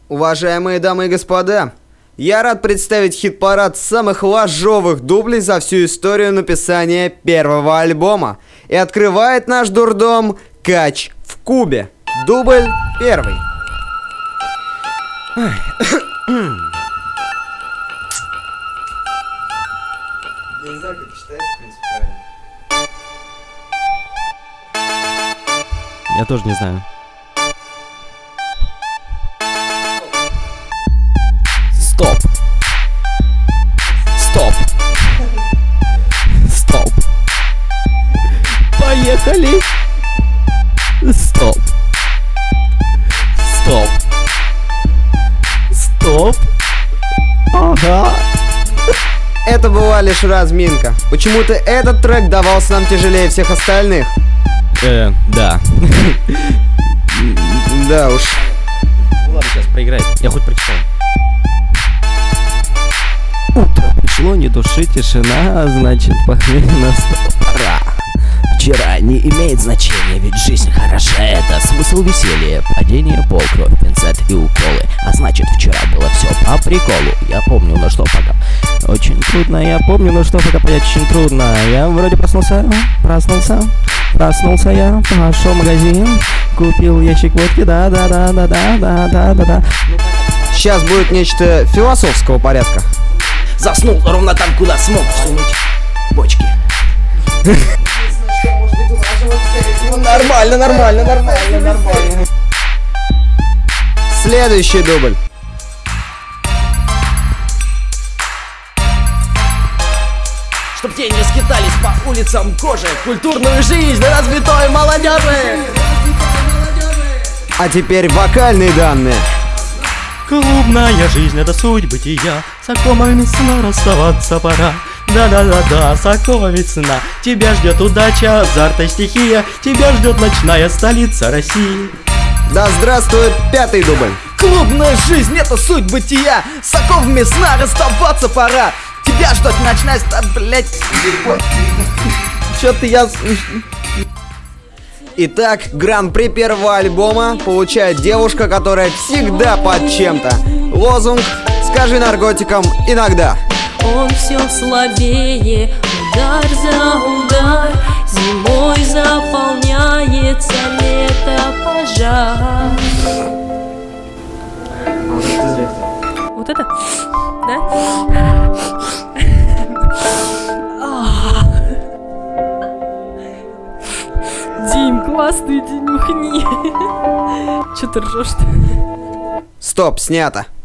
Уважаемые дамы и господа, я рад представить хит-парад самых ложовых дублей за всю историю написания первого альбома. И открывает наш дурдом «Кач в Кубе». Дубль первый. Я не знаю, как это читается, в принципе, правильно. Я тоже не знаю. Стоп. Стоп. Стоп. Поехали. Стоп. Стоп. Стоп. Ага. Это была лишь разминка. Почему-то этот трек давался нам тяжелее всех остальных. Да. Да уж. Ну ладно, сейчас проиграй. Я хоть прочитал. Утро пришло, ни души, тишина, значит похмелье настало пора. Вчера не имеет значения, ведь жизнь хороша. Это смысл веселья, падение, пол, кровь, пинцет и уколы. А значит вчера было все по приколу. Я помню, но что пока очень трудно. Я помню, но что пока понять очень трудно. Я вроде проснулся я, пошел в магазин, купил ящик водки, да. Сейчас будет нечто философского порядка. Заснул ровно там, куда смог всунуть бочки. Нормально. Следующий дубль. Чтоб те не скитались по улицам кожи, культурную жизнь развитой молодежи. А теперь вокальные данные. Клубная жизнь — это суть бытия. С оковами сна расставаться пора. Да, с оковами сна. Тебя ждет удача, азарт и стихия. Тебя ждет ночная столица России. Да здравствует пятый дубль. Клубная жизнь — это суть бытия. С оковами сна расставаться пора. Тебя ждет ночная блять. Чё-то я... Итак, гран-при первого альбома получает девушка, которая всегда под чем-то. Лозунг «Скажи наркотикам иногда». Он все слабее, удар за удар. Зимой заполняется лето пожар. Вот это? Да? Дим, классный, Димухни. Чё ты ржёшь-то? Стоп, снято.